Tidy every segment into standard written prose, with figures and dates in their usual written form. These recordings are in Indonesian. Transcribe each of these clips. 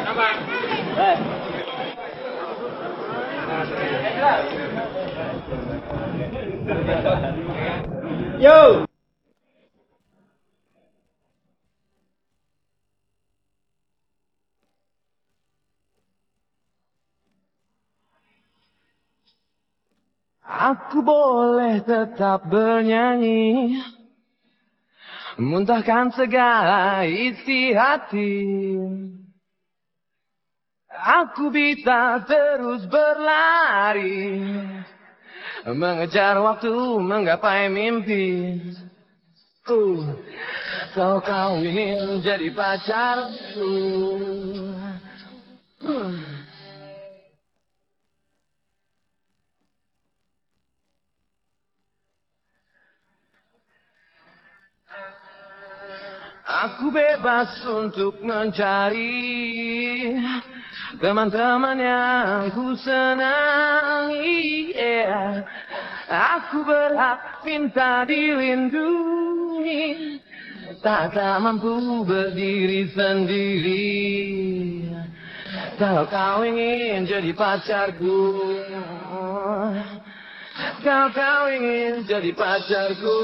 Yo. Aku boleh tetap bernyanyi, muntahkan segala isi hati. Aku bisa terus berlari, mengejar waktu, menggapai mimpi. Kau ingin jadi pacarku. Aku bebas untuk mencari teman-teman yang ku senangi. Aku berhak minta dilindungi, tak mampu berdiri sendiri. Kalau kau ingin jadi pacarku, kau ingin jadi pacarku.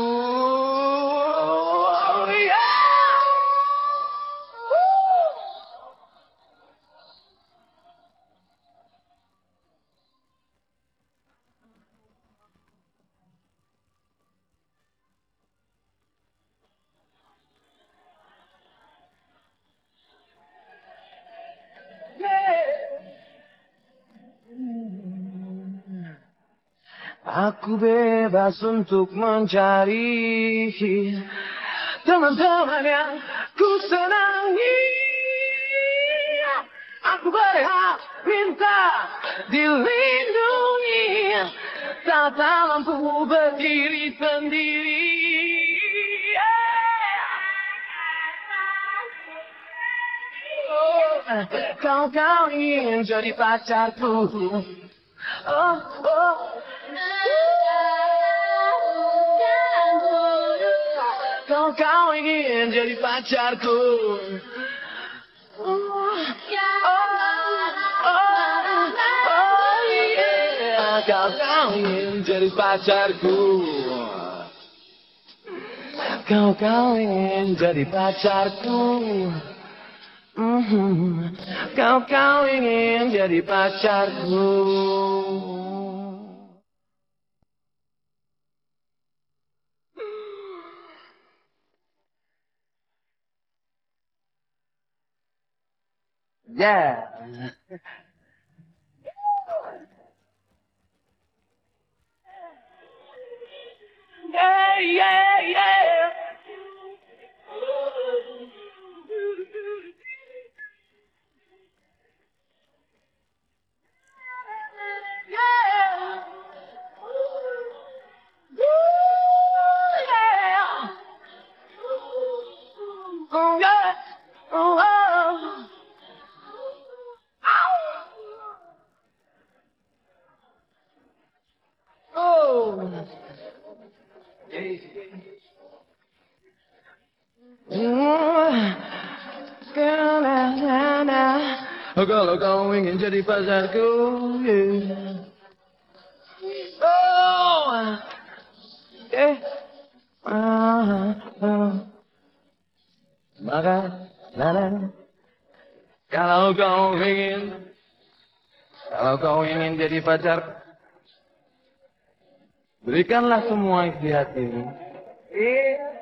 Aku bebas untuk mencari teman-teman yang ku senangi. Aku berhak minta dilindungi, tak mampu berdiri sendiri. Kau ingin jadi pacarku. Kau ingin jadi pacarku. Kau ingin jadi pacarku. Kau ingin jadi pacarku. Kau ingin jadi pacarku. Yeah. Yeah. Kalau kau ingin jadi pacarku, maka kalau kau ingin jadi pacar, berikanlah semua isi hatimu.